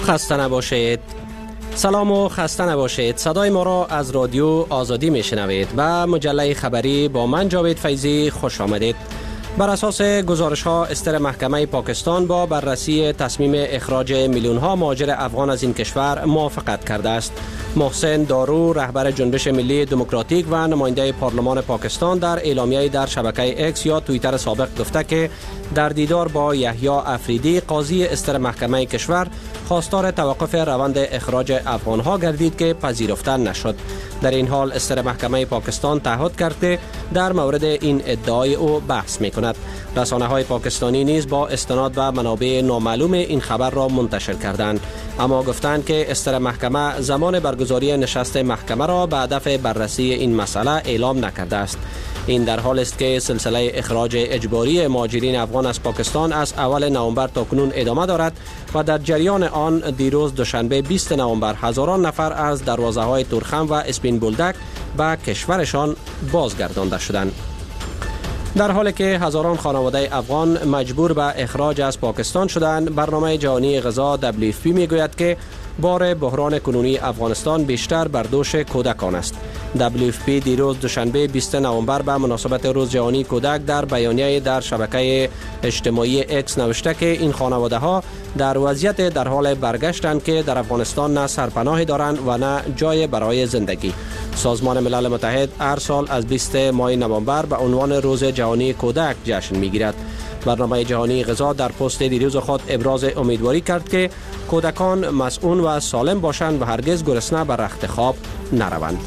خسته نباشید. سلام و خسته نباشید. صدای ما را از رادیو آزادی میشنوید و مجله خبری با من جاوید فیضی خوش آمدید. بر اساس گزارش ها استر محکمه پاکستان با بررسی تصمیم اخراج میلیون ها مهاجر افغان از این کشور موافقت کرده است. محسن دارو رهبر جنبش ملی دموکراتیک و نماینده پارلمان پاکستان در اعلامیه در شبکه اکس یا توییتر سابق گفته که در دیدار با یحیی افریدی قاضی استر محکمه کشور خواستار توقف روند اخراج افغان ها گردید که پذیرفته نشد. در این حال استر محکمه پاکستان تعهد کرده در مورد این ادعای او بحث می کند. رسانه های پاکستانی نیز با استناد و منابع نامعلوم این خبر را منتشر کردند، اما گفتند که استر محکمه زمان برگزاری نشست محکمه را به هدف بررسی این مسئله اعلام نکرده است. این در حال است که سلسله اخراج اجباری مهاجرین افغان از پاکستان از اول نوامبر تا کنون ادامه دارد و در جریان آن دیروز دوشنبه 20 نوامبر هزاران نفر از دروازه‌های تورخم و اسپین بولدک به کشورشان بازگردانده شدند. در حالی که هزاران خانواده افغان مجبور به اخراج از پاکستان شدند، برنامه جهانی غذا WFP میگوید که بار بحران کنونی افغانستان بیشتر بر دوش کودکان است. WFP دیروز دوشنبه 20 نوامبر به مناسبت روز جهانی کودک در بیانیه در شبکه اجتماعی اکس نوشته که این خانواده ها در وضعیت در حال برگشتند که در افغانستان نه سرپناهی دارند و نه جای برای زندگی. سازمان ملل متحد هر سال از 20 ماه نوامبر به عنوان روز جهانی کودک جشن میگیرد. برنامه جهانی غذا در پست دیروز خود ابراز امیدواری کرد که کودکان مسئول و سالم باشند و هرگز گرسنه به رخت خواب نروند.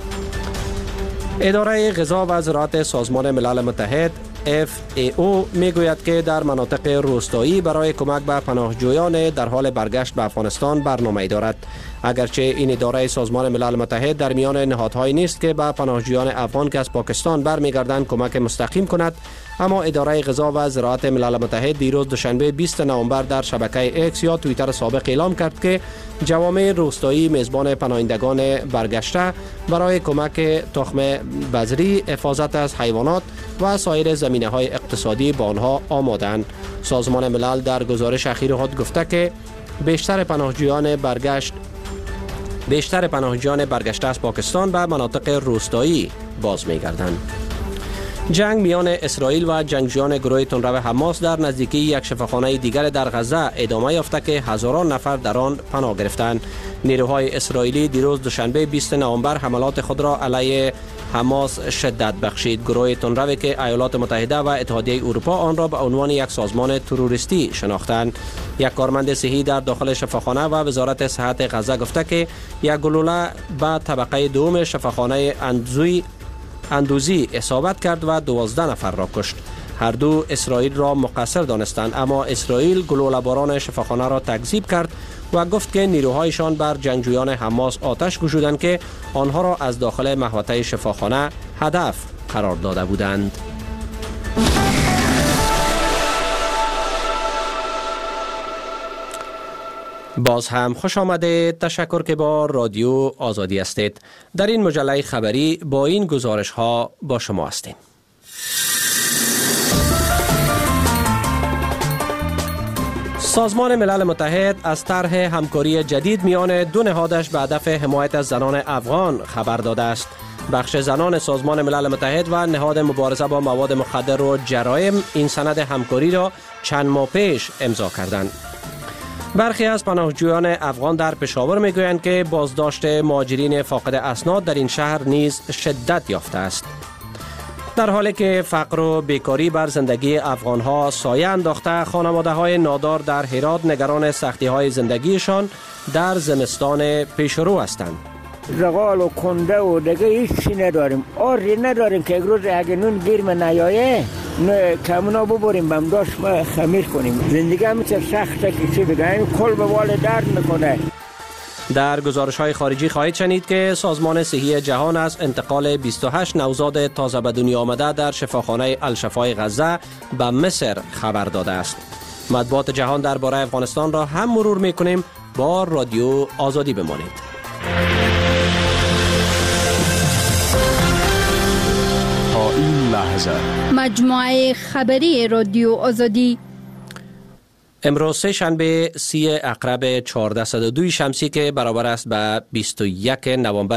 اداره غذا و زراعت سازمان ملل متحد FAO میگوید که در مناطق روستایی برای کمک به پناهجویان در حال برگشت به افغانستان برنامه دارد. اگرچه این اداره سازمان ملل متحد در میان نهادهایی نیست که به پناهجویان افغان که از پاکستان برمیگردند کمک مستقیم کند، اما اداره غذا و زراعت ملل متحد دیروز دوشنبه 20 نوامبر در شبکه اکس یا توییتر سابق اعلام کرد که جوامع روستایی میزبان پناهندگان برگشته برای کمک تخم بذری، حفاظت از حیوانات و سایر زمینه‌های اقتصادی با آنها آماده‌اند. سازمان ملل در گزارش اخیر خود گفته که بیشتر پناهجویان برگشته از پاکستان به مناطق روستایی باز می‌گردند. جنگ میان اسرائیل و جنگجویان گروه تندرو حماس در نزدیکی یک شفاخانه دیگر در غزه ادامه یافته که هزاران نفر در آن پناه گرفتند. نیروهای اسرائیلی دیروز دوشنبه 20 نوامبر حملات خود را علیه حماس شدت بخشید. گروه تندرو که ایالات متحده و اتحادیه اروپا آن را به عنوان یک سازمان تروریستی شناختند. یک کارمند صحی در داخل شفاخانه و وزارت صحت غزه گفته که یک گلوله به طبقه دوم شفاخانه اندوزی اصابت کرد و 12 نفر را کشت. هر دو اسرائیل را مقصر دانستند، اما اسرائیل گلوله‌باران شفاخانه را تکذیب کرد و گفت که نیروهایشان بر جنگجویان حماس آتش گشودند که آنها را از داخل محوطه شفاخانه هدف قرار داده بودند. باز هم خوش آمده. تشکر که با رادیو آزادی هستید. در این مجله خبری با این گزارش ها با شما هستیم. سازمان ملل متحد از طرح همکاری جدید میان دو نهادش به هدف حمایت از زنان افغان خبر داده است. بخش زنان سازمان ملل متحد و نهاد مبارزه با مواد مخدر و جرایم این سند همکاری را چند ماه پیش امضا کردند. برخی از پناهجویان افغان در پشاور میگویند که بازداشت مهاجرین فاقد اسناد در این شهر نیز شدت یافته است. در حالی که فقر و بیکاری بر زندگی افغانها سایه انداخته، خانواده‌های نادار در هرات نگران سختی‌های زندگیشان در زمستان پیشرو هستند. زغال و کنده و دیگه هیچی نداریم. آری نداریم که یک روز اگه نون گیرم نیایه نه کمونا ببریم بمداشت ما خمیر کنیم. زندگی همیشه سخته که چی بگه این کل به وال درد میکنه. در گزارش‌های خارجی خواهید شنید که سازمان صحی جهان از انتقال 28 نوزاد تازه به دنیا آمده در شفاخانه الشفای غزه به مصر خبر داده است. مطبوعات جهان درباره افغانستان را هم مرور می‌کنیم. با رادیو آزادی بمانید. تا این لحظه مجموعه خبری رادیو آزادی امروز سه شنبه 30 اقرب 1402 شمسی که برابر است به 21 نوامبر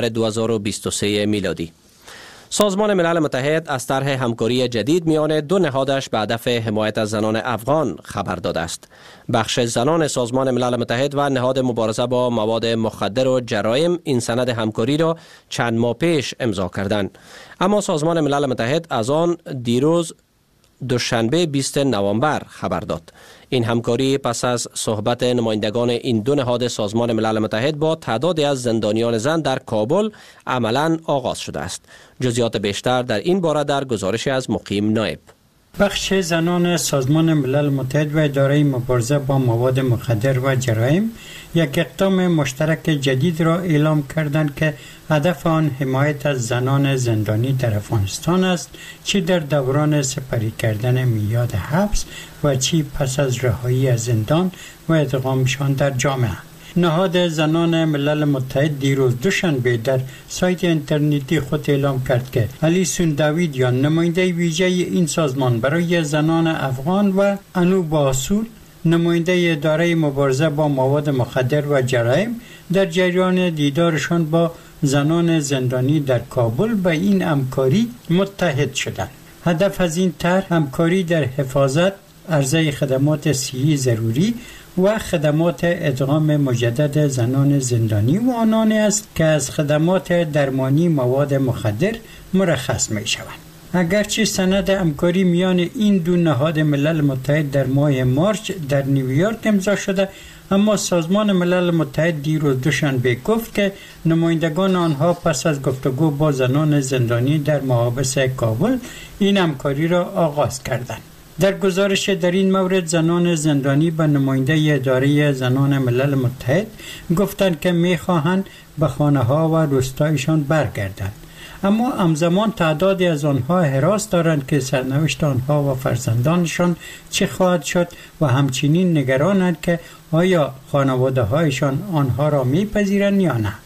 2023 میلادی. سازمان ملل متحد از طرح همکاری جدید میان دو نهادش به هدف حمایت از زنان افغان خبر داده است. بخش زنان سازمان ملل متحد و نهاد مبارزه با مواد مخدر و جرایم این سند همکاری را چند ماه پیش امضا کردند. اما سازمان ملل متحد از آن دیروز دوشنبه 20 نوامبر خبر داد. این همکاری پس از صحبت نمایندگان این دو نهاد سازمان ملل متحد با تعدادی از زندانیان زن در کابل عملاً آغاز شده است. جزئیات بیشتر در این باره در گزارش از مقیم نایب. بخش زنان سازمان ملل متحد و اداره مبارزه با مواد مخدر و جرایم یک اقدام مشترک جدید را اعلام کردند که هدف آن حمایت از زنان زندانی در افغانستان است، چی در دوران سپری کردن میاد حبس و چی پس از رهایی از زندان و ادغامشان در جامعه. نهاد زنان ملل متحد دیروز دوشنبه در سایت اینترنتی خود اعلام کرد که الیسون داویدیان، نماینده ویژه این سازمان برای زنان افغان، و انو باسول، نماینده اداره مبارزه با مواد مخدر و جرایم، در جریان دیدارشان با زنان زندانی در کابل به این همکاری متحد شدند. هدف از این طرح همکاری در حفاظت، عرضه خدمات صحی ضروری و خدمات ادغام مجدد زنان زندانی و آنانی است که از خدمات درمانی مواد مخدر مرخص می شوند. اگرچه سند همکاری میان این دو نهاد ملل متحد در ماه مارس در نیویورک امضا شده، اما سازمان ملل متحد دیروز دوشنبه گفت که نمایندگان آنها پس از گفتگو با زنان زندانی در محابس کابل این همکاری را آغاز کردند. در گزارش در این مورد زنان زندانی به نماینده اداره زنان ملل متحد گفتند که می‌خواهند به خانه‌ها و روستایشان برگردند، اما همزمان تعدادی از آنها حراس دارند که سرنوشت آنها و فرزندانشان چه خواهد شد و همچنین نگرانند که آیا خانواده‌هایشان آنها را می‌پذیرند یا نه.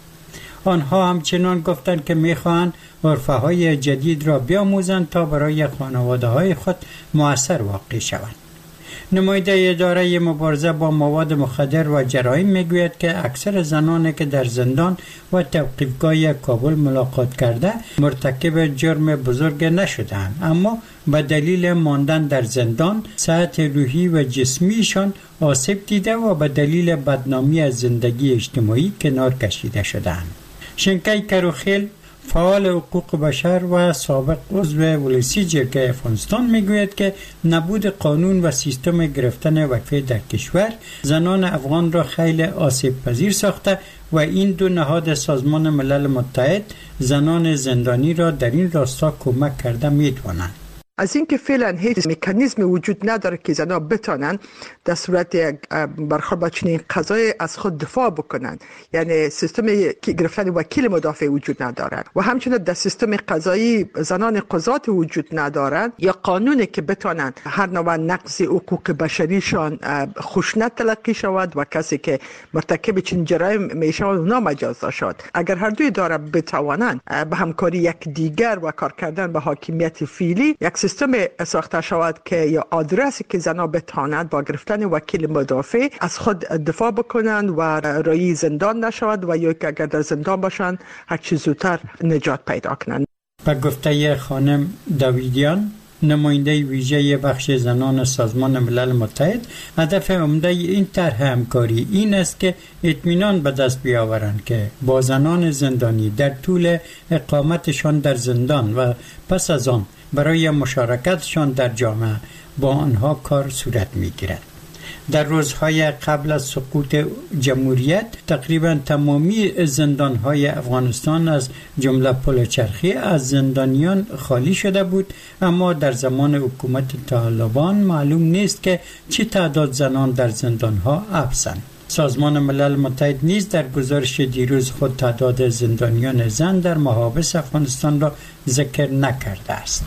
آنها همچنان گفتند که می‌خواهند عرفه‌های جدید را بیاموزند تا برای خانواده‌های خود مؤثر واقع شوند. نماینده اداره مبارزه با مواد مخدر و جرایم میگوید که اکثر زنانی که در زندان و توقیفگاه کابل ملاقات کرده مرتکب جرم بزرگ نشدند، اما به دلیل ماندن در زندان صحت روحی و جسمیشان آسیب دیده و به دلیل بدنامی از زندگی اجتماعی کنار کشیده شدند. شنکای کروخیل، فعال حقوق بشر و سابق عضو ولسی جرگه افغانستان میگوید که نبود قانون و سیستم گرفتن وقفه در کشور زنان افغان را خیلی آسیب پذیر ساخته و این دو نهاد سازمان ملل متحد زنان زندانی را در این راستا کمک کرده میتوانند. از اینکه فعلا هیچ مکانیزمی وجود نداره که زنان بتانن در صورت برخورد با چنین قضایی از خود دفاع بکنن، یعنی سیستم گرفتن وکیل مدافع وجود ندارد و همچنین در سیستم قضایی زنان قضات وجود ندارند یا قانونی که بتانن هر نوع نقض حقوق بشریشان خشونت تلقی شود و کسی که مرتکب چنین جرایم میشه اونا مجازات شد. اگر هر دوی اداره بتوانند به همکاری یک دیگر و کار کردن به حاکمیت فعلی یک سیستم ساخته شود که یا آدرسی که زنها بتوانند با گرفتن وکیل مدافع از خود دفاع بکنند و رای زندان نشود و یا که اگر در زندان باشند هر چه زودتر نجات پیدا کنند. به گفته خانم داویدیان، نماینده ویژه بخش زنان سازمان ملل متحد، هدف عمده این طرح همکاری این است که اطمینان به دست بیاورند که با زنان زندانی در طول اقامتشان در زندان و پس از آن برای مشارکتشان در جامعه با آنها کار صورت می‌گیرد. در روزهای قبل از سقوط جمهوریت تقریبا تمامی زندان‌های افغانستان از جمله پلچرخی از زندانیان خالی شده بود، اما در زمان حکومت طالبان معلوم نیست که چه تعداد زنان در زندان‌ها حبسند. سازمان ملل متحد نیز در گزارش دیروز خود تعداد زندانیان زن در محابس افغانستان را ذکر نکرده است.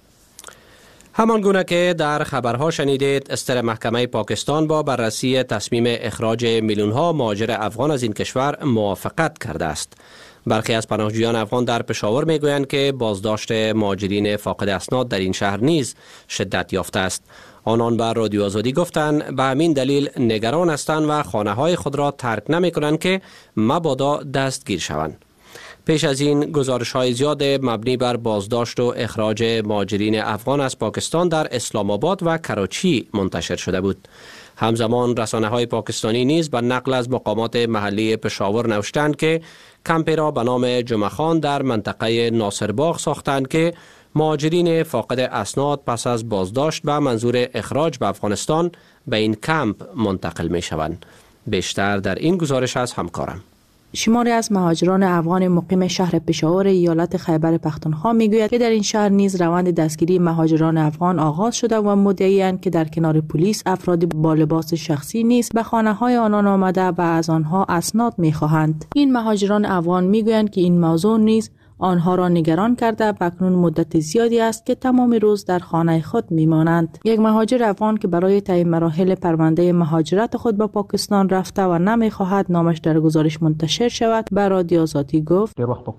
همان گونه که در خبرها شنیدید، استر محکمه پاکستان با بررسی تصمیم اخراج میلیون‌ها مهاجر افغان از این کشور موافقت کرده است. برخی از پناهجویان افغان در پشاور میگویند که بازداشت مهاجرین فاقد اسناد در این شهر نیز شدت یافته است. آنان بر رادیو آزادی گفتند به همین دلیل نگران هستند و خانه‌های خود را ترک نمی‌کنند که مبادا دستگیر شوند. پیش از این گزارش‌های زیاد مبنی بر بازداشت و اخراج مهاجرین افغان از پاکستان در اسلام آباد و کراچی منتشر شده بود. همزمان رسانه‌های پاکستانی نیز به نقل از مقامات محلی پشاور نوشتند که کمپی را به نام جمعه خان در منطقه ناصرباغ ساختند که مهاجرین فاقد اسناد پس از بازداشت به منظور اخراج به افغانستان به این کمپ منتقل می شوند. بیشتر در این گزارش از همکارم. شماری از مهاجران افغان مقیم شهر پشاور ایالت خیبر پختونخوا میگوید که در این شهر نیز روند دستگیری مهاجران افغان آغاز شده و مدعی‌اند که در کنار پلیس افراد با لباس شخصی نیز به خانه‌های آنان آمده و از آنها اسناد می‌خواهند. این مهاجران افغان میگویند که این موضوع نیز آنها را نگران کرده و اکنون مدت زیادی است که تمام روز در خانه خود میمانند. یک مهاجر افغان که برای طی مراحل پرونده مهاجرت خود به پاکستان رفته و نمیخواهد نامش در گزارش منتشر شود به رادیو آزادی گفت: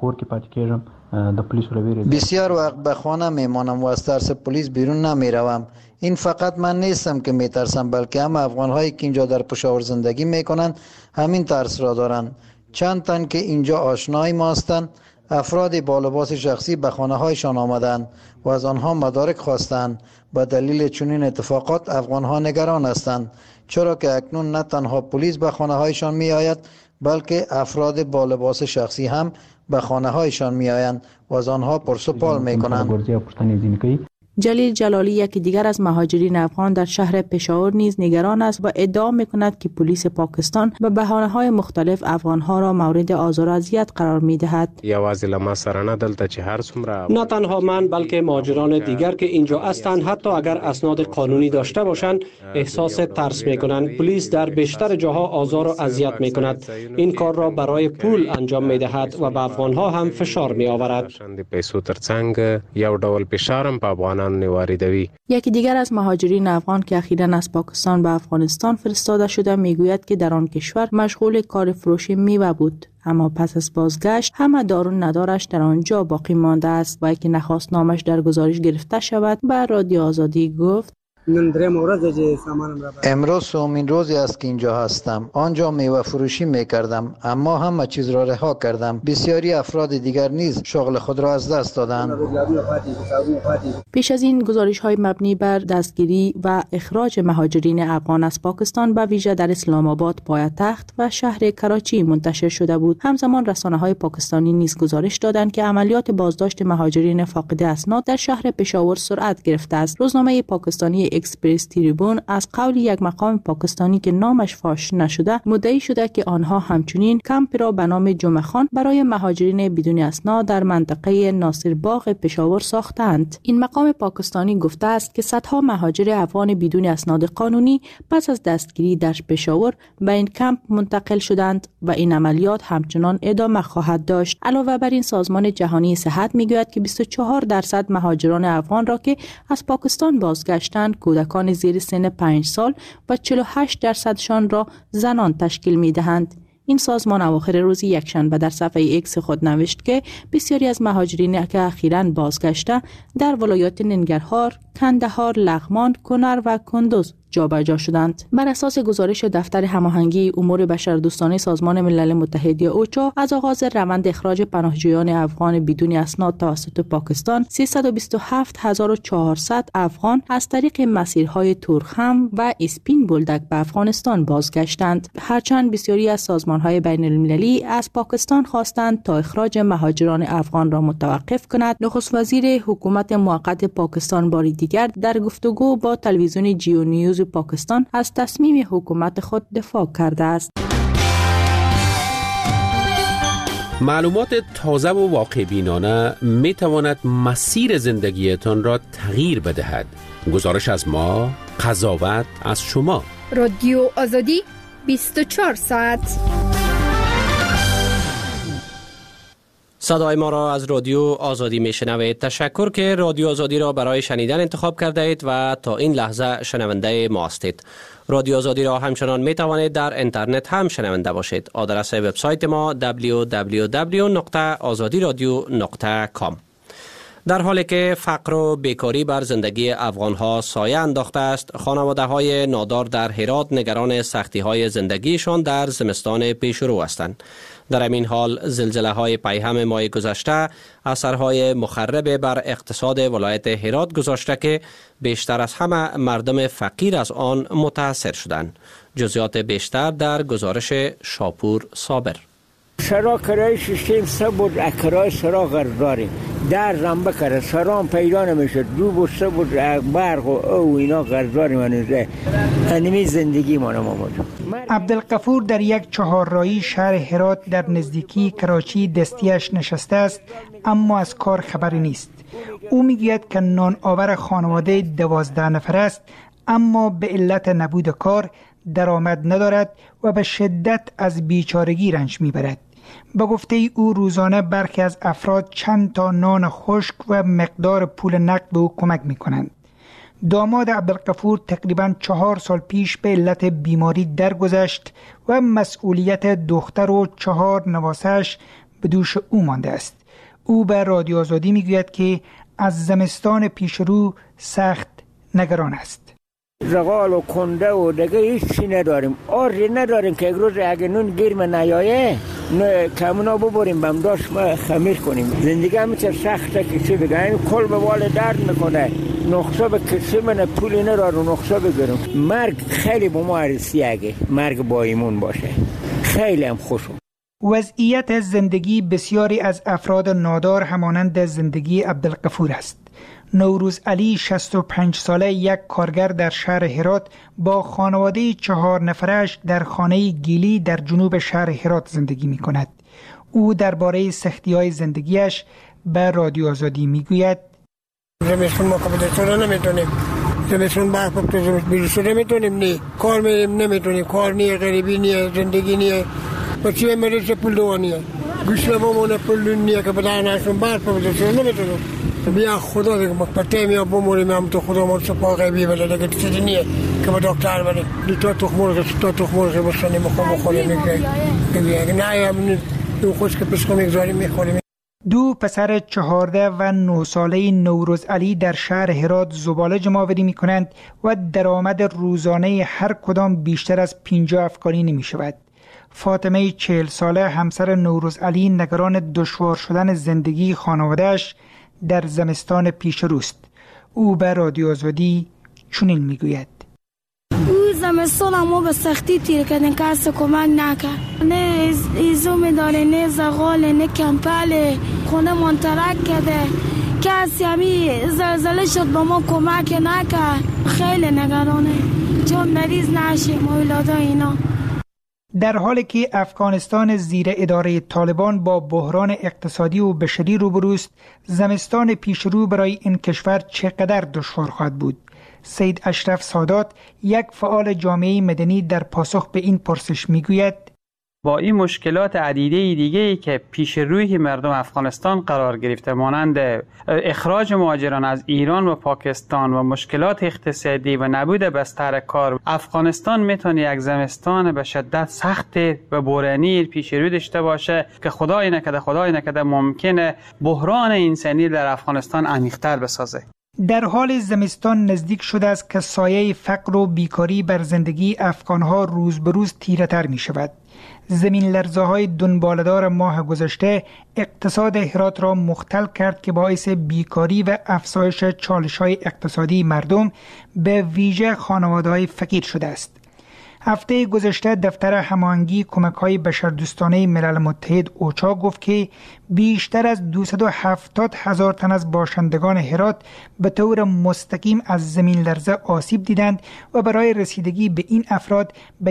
بسیار وقت به خانه میمانم و از ترس پلیس بیرون نمیروم. این فقط من نیستم که میترسم، بلکه هم افغان‌هایی که اینجا در پشاور زندگی میکنند همین ترس را دارند. چند تن که اینجا آشنای ما هستند، افراد با لباس شخصی به خانه‌هایشان آمدند و از آنها مدارک خواستند. به دلیل چنین اتفاقات افغان‌ها نگران هستند، چرا که اکنون نه تنها پلیس به خانه‌هایشان می‌آید، بلکه افراد با لباس شخصی هم به خانه‌هایشان می‌آیند و از آنها پرس‌وپال می‌کنند. جلیل جلالی یکی دیگر از مهاجرین افغان در شهر پشاور نیز نگران است و ادعا می‌کند که پلیس پاکستان به بهانه‌های مختلف افغان‌ها را مورد آزار و اذیت قرار می‌دهد. نه تنها من بلکه مهاجران دیگر که اینجا هستند، حتی اگر اسناد قانونی داشته باشند احساس ترس می‌کنند. پلیس در بیشتر جاها آزار و اذیت می‌کند. این کار را برای پول انجام می‌دهد و به افغان‌ها هم فشار می‌آورد. یکی دیگر از مهاجرین افغان که اخیراً از پاکستان به افغانستان فرستاده شده میگوید که در آن کشور مشغول کار فروش میوه بود، اما پس از بازگشت همه دار و ندارش در آنجا باقی مانده است و که نخواست نامش در گزارش گرفته شود به رادیو آزادی گفت: امروز سومین روزی است که اینجا هستم. آنجا میوه فروشی میکردم، اما همه چیز را رها کردم. بسیاری افراد دیگر نیز شغل خود را از دست دادند. پیش از این گزارش‌های مبنی بر دستگیری و اخراج مهاجرین افغان از پاکستان به ویژه در اسلام آباد پایتخت و شهر کراچی منتشر شده بود. همزمان رسانه‌های پاکستانی نیز گزارش دادند که عملیات بازداشت مهاجرین فاقد اسناد در شهر پشاور سرعت گرفته است. روزنامه پاکستانی اکسپرس تریبون از قول یک مقام پاکستانی که نامش فاش نشده مدعی شده که آنها همچنین کمپ را به نام جمعه خان برای مهاجرین بدون اسناد در منطقه ناصرباغ پشاور ساختند. این مقام پاکستانی گفته است که صدها مهاجر افغان بدون اسناد قانونی پس از دستگیری در پشاور به این کمپ منتقل شدند و این عملیات همچنان ادامه خواهد داشت. علاوه بر این سازمان جهانی صحت میگوید که 24% مهاجران افغان را که از پاکستان بازگشتند کودکان زیر سن 5 سال و 48% را زنان تشکیل می‌دهند. این سازمان اواخر روز یکشنبه در صفحه ایکس خود نوشت که بسیاری از مهاجرین که اخیراً بازگشته در ولایات ننگرهار، کندهار، لغمان، کنر و کندوز جابجا شدند. بر اساس گزارش دفتر هماهنگی امور بشردوستانه سازمان ملل متحد یا اوچا، از آغاز روند اخراج پناهجویان افغان بدون اسناد توسط پاکستان 327400 افغان از طریق مسیرهای تورخم و اسپین بولدک به افغانستان بازگشتند. هرچند بسیاری از سازمانهای بین المللی از پاکستان خواستند تا اخراج مهاجران افغان را متوقف کند، نخست وزیر حکومت موقت پاکستان بار دیگر در گفتگو با تلویزیون جیو نیوز پاکستان از تصمیم حکومت خود دفاع کرده است. معلومات تازه و واقع بینانه می تواند مسیر زندگیتان را تغییر بدهد. گزارش از ما، قضاوت از شما. رادیو آزادی 24 ساعت. صدای ما را از رادیو آزادی میشنوید. تشکر که رادیو آزادی را برای شنیدن انتخاب کرده اید و تا این لحظه شنونده ما هستید. رادیو آزادی را همچنان می توانید در اینترنت هم شنونده باشید. آدرس وبسایت ما www.azadiradio.com. در حالی که فقر و بیکاری بر زندگی افغانها سایه انداخته است، خانواده های نادار در هرات نگران سختی های زندگیشان در زمستان پیش رو هستند. در همین حال زلزله های پیهم ماه گذشته اثرهای مخرب بر اقتصاد ولایت هرات گذاشته که بیشتر از همه مردم فقیر از آن متاثر شدند. جزئیات بیشتر در گزارش شاپور صابر. سرا کرای سیستم سبود کرای سرا غرداری در زنبه کرد سرام پیدا نمیشد دو بسته بود برق و او اینا غرداری منوزه انمی زندگی مانم آمد. عبدالغفور در یک چهارراهی شهر هرات در نزدیکی کراچی دستیش نشسته است، اما از کار خبری نیست. او میگوید که نان آور خانواده 12 نفر است، اما به علت نبود کار درآمد ندارد و به شدت از بیچارگی رنج میبرد. به گفته او روزانه برخی از افراد چند تا نان خشک و مقدار پول نقد به او کمک میکنند. داماد عبدالغفور تقریباً 4 سال پیش به علت بیماری درگذشت و مسئولیت دختر و 4 نواسه‌اش به دوش او مانده است. او به رادیو آزادی میگوید که از زمستان پیش رو سخت نگران است. زغال و کنده و دیگه هیچی نداریم. آری نداریم که یک روز اگه نون گیرم نیایه کمونا ببریم بمداشت ما خمیر کنیم. زندگی همیشه سخته کسی بگه این کل به وال درد میکنه. نقصه به کسی منه پولی ندارم نقصه بگیرم. مرگ خیلی با ما عرصی اگه مرگ با ایمون باشه خیلی هم خوشم. وضعیت زندگی بسیاری از افراد نادار همانند زندگی عبدالغفور است. نوروز علی 65 ساله یک کارگر در شهر هرات با خانواده 4 نفرش در خانه گیلی در جنوب شهر هرات زندگی می کند. او درباره سختی‌های زندگیش به رادیو آزادی می گوید: زمستون ما کبودشون نمیتونیم، زمستون برف بپتوزیم بیرشون نمیتونیم، نی کار میریم نمیتونیم، کار نیه، غریبی نیه، زندگی نیه، بچه مریض پول دوانیه، گوشت بامونه پول نیه که بدانشون برف بپتوزیم نمیتونیم. بیا خدا دیگه ما پته میا بموریم هم تو خدا ما سپاه غیبی بده دیگه چیزی نیه که با دکتر بده تا تخم مرغ بسنیم بخوریم میگه نه هم دو خوش که پسخو میگذاریم میخوریم. دو پسر 14 و 9 ساله نوروز علی در شهر هرات زباله جمع‌آوری میکنند و درآمد روزانه هر کدام بیشتر از 50 افغانی نمی شود. فاطمه 40 ساله همسر نوروز علی نگران دشوار شدن زندگی خانواده‌اش در زمستان پیش روست. او به رادیو آزادی چنین میگوید: او زمستان ما به سختی تیر کردن، کس کمک نکرد، نه ایزوم داره، نه زغال، نه کمپل، خونه منترک کرده، کسی همی زلزله شد با ما کمک نکرد. خیلی نگرانه چون مریض نشیم اولادا اینا. در حالی که افغانستان زیر اداره طالبان با بحران اقتصادی و بشری روبروست، زمستان پیشرو برای این کشور چقدر دشوار خواهد بود؟ سید اشرف سادات، یک فعال جامعه مدنی، در پاسخ به این پرسش میگوید: با این مشکلات عدیده دیگه‌ای که پیش روی مردم افغانستان قرار گرفته، مانند اخراج مهاجران از ایران و پاکستان و مشکلات اقتصادی و نبود بستر کار، افغانستان میتونه یک زمستان به شدت سخت و بحرانی پیش رو داشته باشه که خدای نکرده ممکنه بحران انسانی در افغانستان عمیق‌تر بسازه. در حال زمستان نزدیک شده است که سایه فقر و بیکاری بر زندگی افغانها روز به روز تیره‌تر می شود. زمین لرزه‌های دنباله‌دار ماه گذشته اقتصاد هرات را مختل کرد که باعث بیکاری و افزایش چالش‌های اقتصادی مردم به ویژه خانواده‌های فقیر شده است. هفته گذشته دفتر هماهنگی کمک‌های بشردوستانه ملل متحد اوچا گفت که بیشتر از 270,000 تن از باشندگان هرات به طور مستقیم از زمین لرزه آسیب دیدند و برای رسیدگی به این افراد به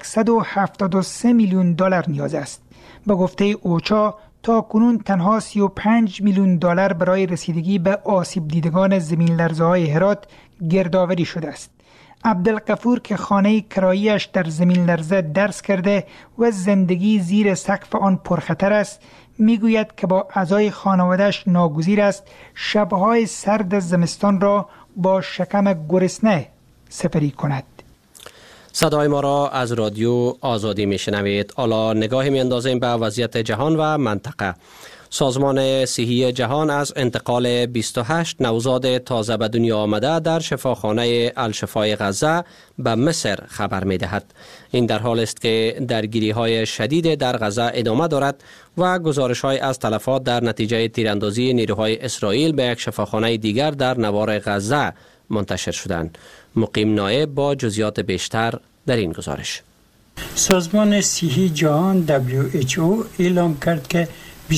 173 میلیون دلار نیاز است. به گفته اوچا تا کنون تنها 35 میلیون دلار برای رسیدگی به آسیب دیدگان زمین لرزه‌های هرات گردآوری شده است. عبدالغفور که خانه کرایی‌اش در زمین لرزه درس کرده و زندگی زیر سقف آن پرخطر است، میگوید که با اعضای خانواده‌اش ناگزیر است شبهای سرد زمستان را با شکم گرسنه سپری کند. صدای ما را از رادیو آزادی میشنوید. حالا نگاهی میاندازیم به وضعیت جهان و منطقه. سازمان صحی جهان از انتقال 28 نوزاد تازه به دنیا آمده در شفاخانه الشفای غزه به مصر خبر می دهد. این در حال است که درگیری های شدید در غزه ادامه دارد و گزارش های از تلفات در نتیجه تیراندازی نیروهای اسرائیل به یک شفاخانه دیگر در نوار غزه منتشر شدند. مقیم نایب با جزئیات بیشتر در این گزارش. سازمان صحی جهان WHO اعلام کرد که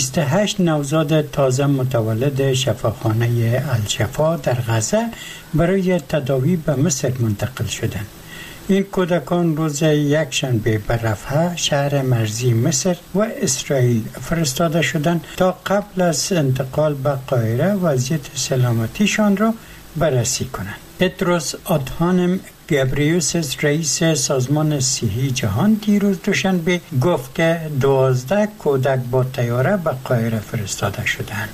28 نوزاد تازه متولد شفاخانه الشفا در غزه برای تداوی به مصر منتقل شدند. این کودکان روز یکشنبه به رفح شهر مرزی مصر و اسرائیل فرستاده شدند تا قبل از انتقال به قاهره وضعیت سلامتیشان را بررسی کنند. تدروس آدهانم گبریوسس رئیس سازمان صحی جهان دیروز دوشنبه گفت که 12 کودک با طیاره به قاهره فرستاده شدند.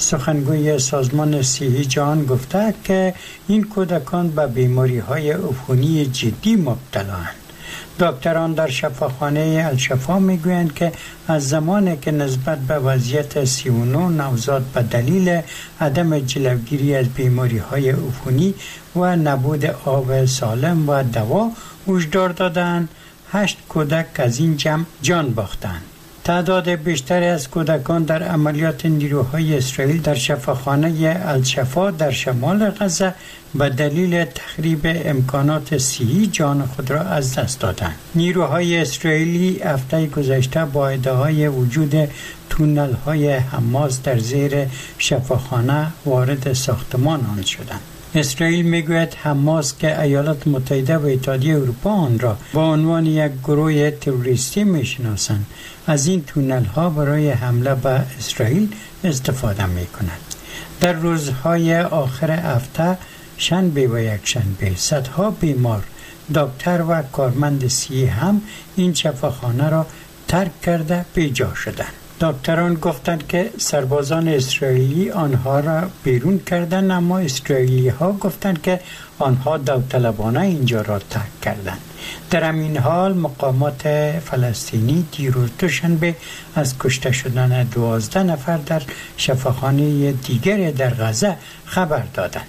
سخنگوی سازمان صحی جهان گفته که این کودکان به بیماری‌های عفونی جدی مبتلایند. دکتران در شفاخانه الشفا میگویند که از زمانی که نسبت به وضعیت 39 نوزاد به دلیل عدم جلوگیری از بیماری‌های عفونی و نبود آب سالم و دوا هشدار دادند، 8 کودک از این جمع جان باختند. تعداد بیشتری از کودکان در عملیات نیروهای اسرائیل در شفاخانه الشفا در شمال غزه به دلیل تخریب امکانات صحی جان خود را از دست دادند. نیروهای اسرائیلی هفته گذشته با ادعای وجود تونل های حماس در زیر شفاخانه وارد ساختمان آن شدند. اسرائیل میگوید حماس که ایالات متحده و اتحادیه اروپا آن را با عنوان یک گروه تروریستی میشناسند، از این تونل ها برای حمله به اسرائیل استفاده میکنند. در روزهای آخر هفته شنبه و یکشنبه صدها بیمار، دکتر و کارمند صحی هم این شفاخانه را ترک کرده بیجا شدند. دکتران گفتند که سربازان اسرائیلی آنها را بیرون کردند، اما اسرائیلی ها گفتند که آنها داوطلبانه اینجا را ترک کردند. در همین حال مقامات فلسطینی دیروز دوشنبه از کشته شدن 12 نفر در شفاخانه دیگر در غزه خبر دادند.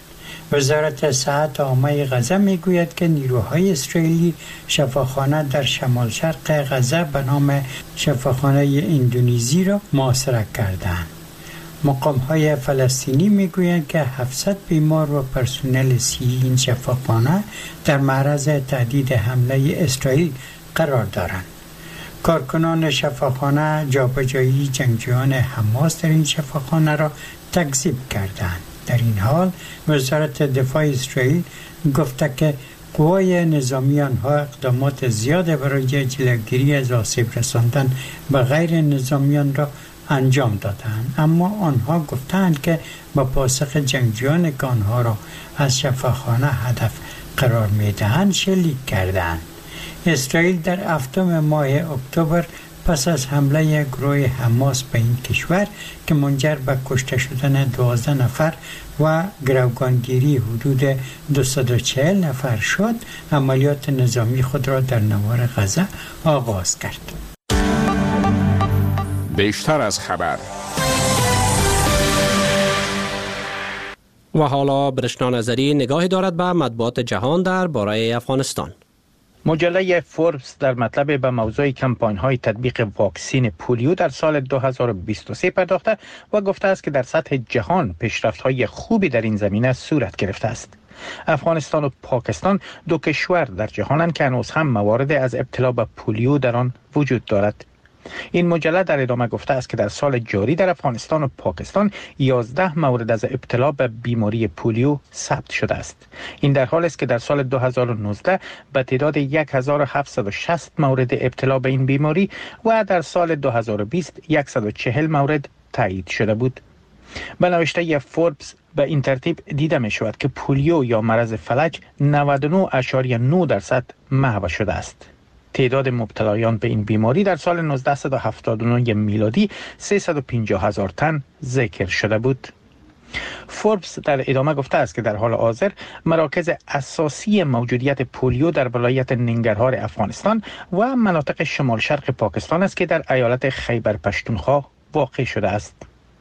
وزارت صحت عامه غزه میگوید که نیروهای اسرائیلی شفاخانه در شمال شرق غزه به نام شفاخانه اندونزی را محاصره کردند. مقام‌های فلسطینی میگویند که 700 بیمار و پرسنل صحی این شفاخانه در معرض تهدید حمله اسرائیل قرار دارند. کارکنان شفاخانه جابجایی جنگجویان حماس در این شفاخانه را تکذیب کردند. در این حال وزارت دفاع اسرائیل گفته که قوای نظامی آنها اقدامات زیاد برای جلوگیری از آسیب رساندن به غیر نظامیان را انجام دادند، اما آنها گفتند که با پاسخ جنگجویان که آنها را از شفاخانه هدف قرار می‌دهند شلیک کردند. اسرائیل در هفتم ماه اکتبر پس از حمله گروه حماس به این کشور که منجر به کشته شدن 12 نفر و گروگانگیری حدود 240 نفر شد، عملیات نظامی خود را در نوار غزه آغاز کرد. بیشتر از خبر. و حالا برشنا نظری نگاهی دارد به مطبوعات جهان در باره افغانستان. مجله فوربس در مطلب به موضوع کمپاین‌های تطبیق واکسین پولیو در سال 2023 پرداخته و گفته است که در سطح جهان پیشرفت‌های خوبی در این زمینه صورت گرفته است. افغانستان و پاکستان دو کشور در جهانند که هنوز هم موارد از ابتلا به پولیو در آن وجود دارد. این مجله در ادامه گفته است که در سال جاری در افغانستان و پاکستان 11 مورد از ابتلا به بیماری پولیو ثبت شده است. این در حالی است که در سال 2019 به تعداد 1760 مورد ابتلا به این بیماری و در سال 2020 140 مورد تایید شده بود. به نوشته فوربس به این ترتیب دیده می شود که پولیو یا مرض فلج 99.9% محو شده است. تعداد مبتلایان به این بیماری در سال 1979 میلادی 350,000 تن ذکر شده بود. فوربس در ادامه گفته است که در حال حاضر مراکز اساسی موجودیت پولیو در ولایت ننگرهار افغانستان و مناطق شمال شرق پاکستان است که در ایالت خیبر پشتونخوا واقع شده است.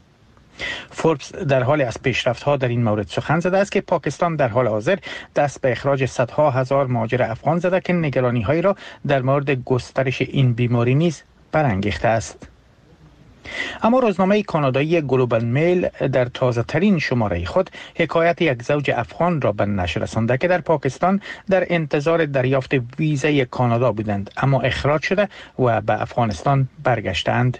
فوربس در حال از پیشرفت‌ها در این مورد سخن زده است که پاکستان در حال حاضر دست به اخراج صدها هزار مهاجر افغان زده که نگرانی‌هایی را در مورد گسترش این بیماری نیز برانگیخته است. اما روزنامه کانادایی گلوبال میل در تازه ترین شماره خود حکایت یک زوج افغان را به نشر رسانده که در پاکستان در انتظار دریافت ویزای کانادا بودند اما اخراج شده و به افغانستان برگشتند.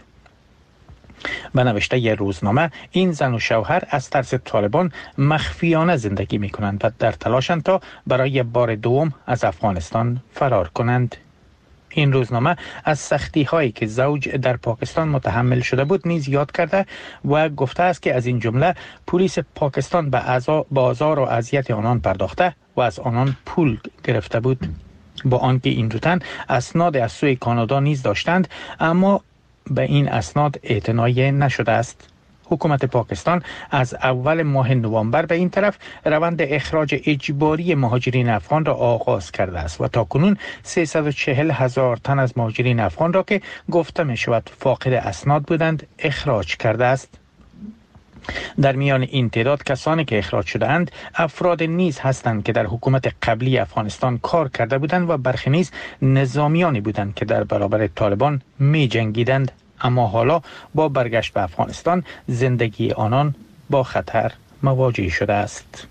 به نوشته ی روزنامه این زن و شوهر از ترس طالبان مخفیانه زندگی می کنند و در تلاشند تا برای بار دوم از افغانستان فرار کنند. این روزنامه از سختی هایی که زوج در پاکستان متحمل شده بود نیز یاد کرده و گفته است که از این جمله پلیس پاکستان به آزار و اذیت آنان پرداخته و از آنان پول گرفته بود. با آنکه این دو تن اسناد از سوی کانادا نیز داشتند اما به این اسناد اعتنایی نشده است. حکومت پاکستان از اول ماه نوامبر به این طرف روند اخراج اجباری مهاجرین افغان را آغاز کرده است و تاکنون 340,000 تن از مهاجرین افغان را که گفته می شود فاقد اسناد بودند اخراج کرده است. در میان این تعداد کسانی که اخراج شده اند افراد نیز هستند که در حکومت قبلی افغانستان کار کرده بودند و برخی نیز نظامیانی بودند که در برابر طالبان می جنگیدند اما حالا با برگشت به افغانستان زندگی آنان با خطر مواجه شده است.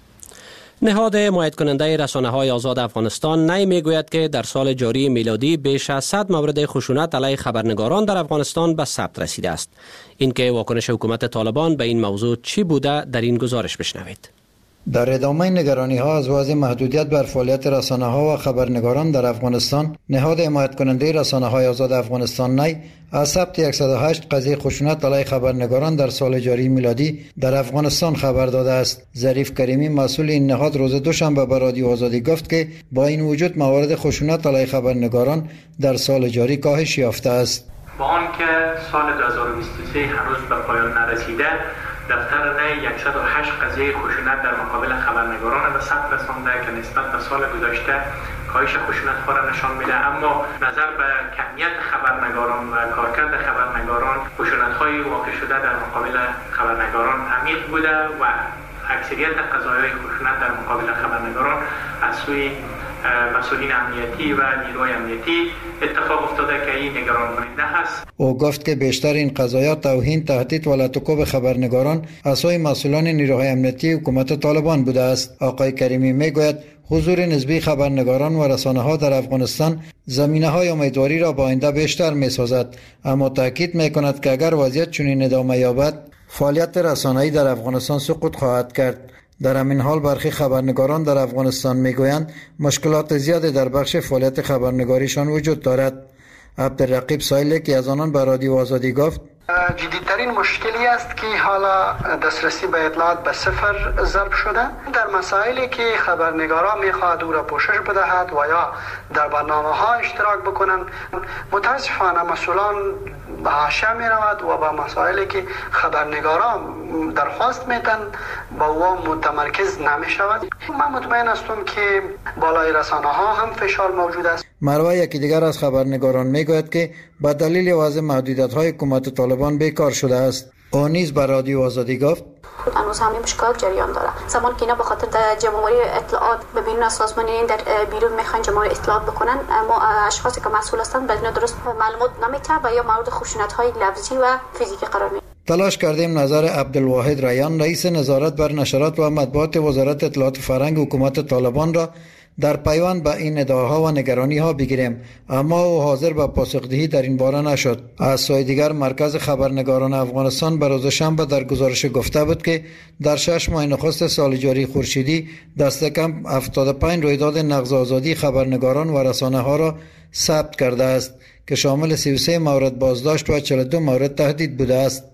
نهاد حمایت کننده رسانه‌های آزاد افغانستان نی میگوید که در سال جاری میلادی بیش از 100 مورد خشونت علیه خبرنگاران در افغانستان به ثبت رسیده است. اینکه واکنش حکومت طالبان به این موضوع چی بوده در این گزارش بشنوید. در ادامه نگرانی ها از وضع محدودیت بر فعالیت رسانه ها و خبرنگاران در افغانستان، نهاد حمایت کننده رسانه های آزاد افغانستان نی از ثبت 108 قضیه خشونت علیه خبرنگاران در سال جاری میلادی در افغانستان خبر داده است. ظریف کریمی مسئول این نهاد روز دوشنبه به رادیو آزادی گفت که با این وجود موارد خشونت علیه خبرنگاران در سال جاری کاهش یافته است. با آنکه سال 2023 هنوز به پایان نرسیده، دفتر نی 108 قضیه خشونت در مقابل خبرنگاران به ثبت رسانده که نسبت به سال گذشته کاهش خشونت‌ها را نشان میده، اما نظر به کمیت خبرنگاران و کارکرد خبرنگاران خشونت‌های واقع شده در مقابل خبرنگاران عمیق بوده و اکثریت قضایای خشونت در مقابل خبرنگاران از سوی مسئولین امنیتی و نیروی امنیتی اتفاق افتاده که این نگران کننده است. او گفت که بیشتر این قضایا توهین، تهدید و لطکوب خبرنگاران از سوی مسئولان نیروهای امنیتی حکومت طالبان بوده است. آقای کریمی میگوید حضور نسبی خبرنگاران و رسانه‌ها در افغانستان زمینه‌های امیدواری را با آینده بیشتر می‌سازد، اما تاکید می‌کند که اگر وضعیت چنین ادامه یابد فعالیت رسانه‌ای در افغانستان سقوط خواهد کرد. در همین حال برخی خبرنگاران در افغانستان میگویند مشکلات زیادی در بخش فعالیت خبرنگاریشان وجود دارد. عبدالرقیب سایل که از آنان به رادیو آزادی گفت جدیدترین مشکلی است که حالا دسترسی به اطلاعات به صفر ضرب شده در مسائلی که خبرنگارا میخواد او را پوشش بدهد و یا در برنامه ها اشتراک بکنند. متاسفانه مسئولان به حاشیه می رود و با مسائلی که خبرنگارا درخواست میتن با او متمرکز نمی شود. من مطمئن هستم که بالای رسانه ها هم فشار موجود است. مروه یکی دیگر از خبرنگاران میگوید که به دلیل وضع محدودیت های حکومت طالبان بیکار شده است. او نیز به رادیو آزادی گفت هنوز همین مشکلات جریان داره. زمان که اینا به خاطر جمع‌آوری اطلاعات ببینن سازمانی در بیرون میخوان جمع‌آوری اطلاعات بکنن، اما اشخاصی که مسئول هستند بدون درست معلومات نمیده و یا مورد خشونت‌های لفظی و فیزیکی قرار میگیرن. تلاش کردیم نظر عبدالواحد ریان، رئیس نظارت بر نشرات و مطبوعات وزارت اطلاعات فرهنگ حکومت طالبان را در پیوند به این ادعاها و نگرانی ها بگیریم، اما او حاضر به پاسخدهی در این باره نشد. از سوی دیگر مرکز خبرنگاران افغانستان به روز شنبه در گزارش گفته بود که در 6 ماه نخست سال جاری خورشیدی دست کم 75 رویداد نقض آزادی خبرنگاران و رسانه ها را ثبت کرده است که شامل 33 مورد بازداشت و 42 مورد تهدید بوده است.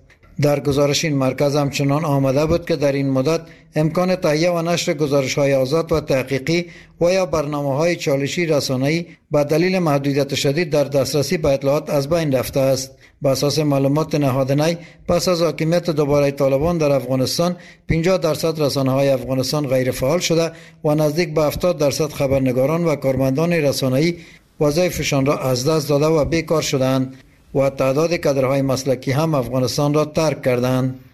در گزارش این مرکز همچنان آمده بود که در این مدت امکان تهیه و نشر گزارش‌های آزاد و تحقیقی و یا برنامه‌های چالشی رسانه‌ای به دلیل محدودیت شدید در دسترسی به اطلاعات از بین رفته است. بر اساس معلومات نهادینه پس از حاکمیت دوباره طالبان در افغانستان 50% رسانه‌های افغانستان غیر فعال شده و نزدیک به 70% خبرنگاران و کارمندان رسانه‌ای وظایفشان را از دست داده و بیکار شدند و تعداد کادرهای مسلکی هم افغانستان را ترک کردند.